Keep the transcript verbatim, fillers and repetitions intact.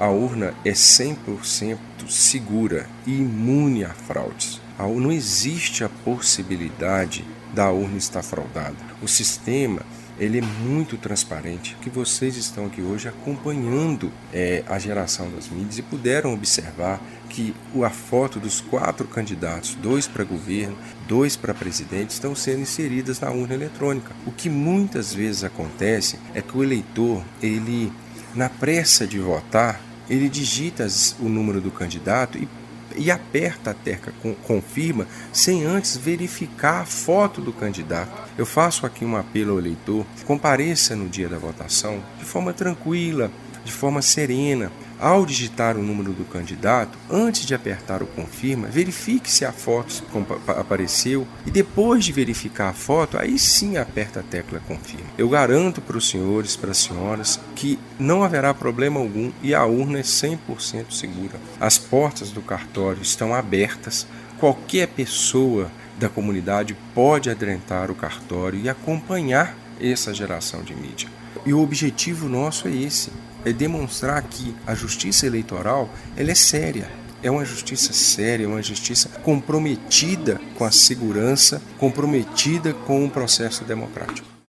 a urna é cem por cento segura e imune a fraudes. Não existe a possibilidade da urna estar fraudada. O sistema ele é muito transparente, que vocês estão aqui hoje acompanhando é, a geração das mídias e puderam observar que a foto dos quatro candidatos, dois para governo, dois para presidente, estão sendo inseridas na urna eletrônica. O que muitas vezes acontece é que o eleitor, ele, na pressa de votar, ele digita o número do candidato e e aperta a tecla confirma sem antes verificar a foto do candidato. Eu faço aqui um apelo ao eleitor: compareça no dia da votação de forma tranquila, de forma serena. Ao digitar o número do candidato, antes de apertar o confirma, verifique se a foto apareceu e depois de verificar a foto, aí sim aperta a tecla confirma. Eu garanto para os senhores, para as senhoras, que não haverá problema algum e a urna é cem por cento segura. As portas do cartório estão abertas, qualquer pessoa da comunidade pode adentrar o cartório e acompanhar essa geração de mídia. E o objetivo nosso é esse, é demonstrar que a justiça eleitoral ela é séria, é uma justiça séria, é uma justiça comprometida com a segurança, comprometida com o processo democrático.